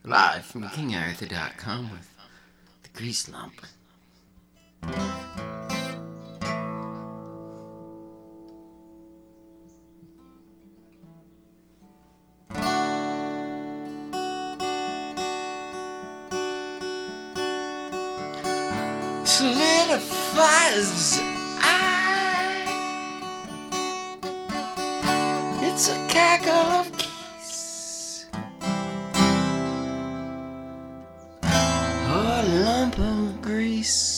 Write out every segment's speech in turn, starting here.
Live from KingArthur.com with the Grease Lump. Solidifies it's a cackle of geese, a lump of grease.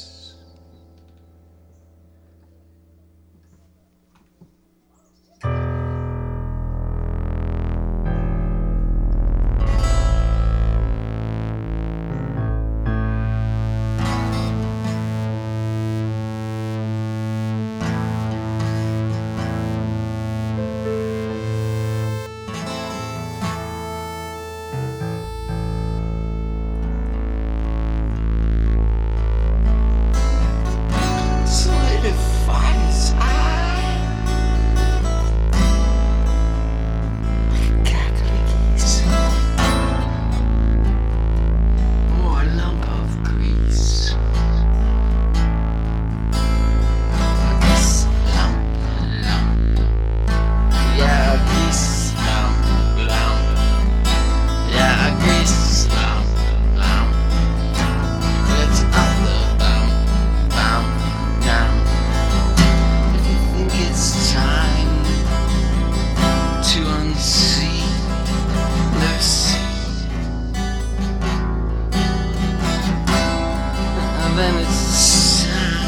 Then it's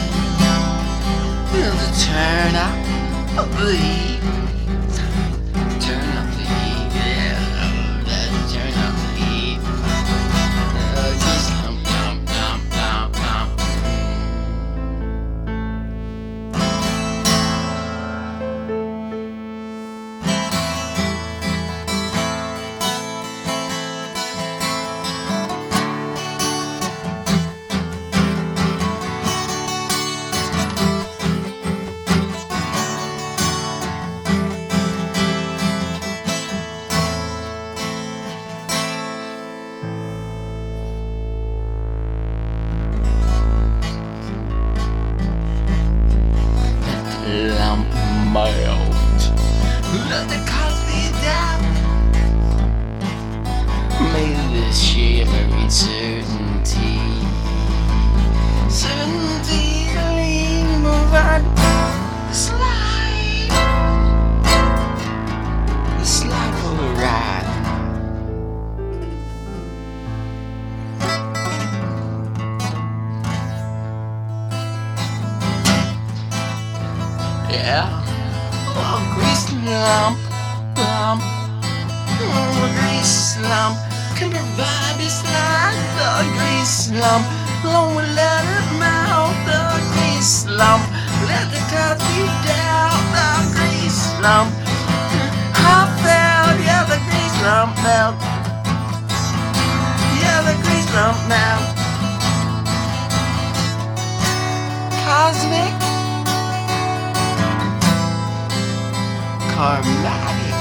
time to turn up the heat. Turn up the heat, yeah. Let's turn up the heat. Just lump, lump, lump, lump, lump. Lump melt. Let the coffee down. Made this shimmering certainty. Certainty to lean, move on. The slide for the ride. Yeah, oh, grease lump, lump, oh, grease lump can provide this light. The grease lump, long let it melt. The grease lump, let the coffee down. The grease lump, I felt, yeah, the grease lump melt. Yeah, the grease lump melt. Cosmic. Carmatic.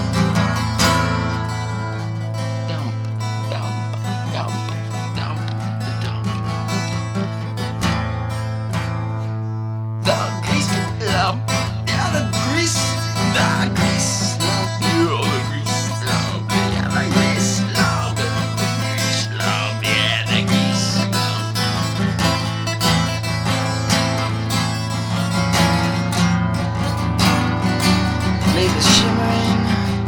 Dump, dump, dump, dump, dump. The grease lump, yeah, the grease lump, yeah, the grease lump, yeah, the grease lump, yeah, the grease lump. May the shimmering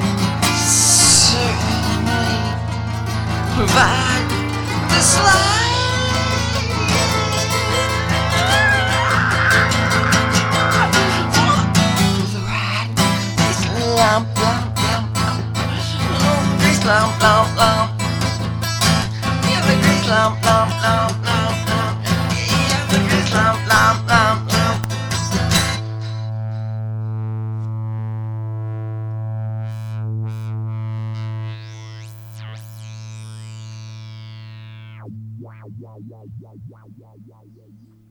certainly provide this light. The ride, this lump, lump, lump, lump. Oh, this lump, lump, lump. Yeah, the grease lump, lump, lump, lump, lump. Yeah, the grease lump, lump, lump, lump. Wow, wow, wow, wow, wow, wow, wow, wow.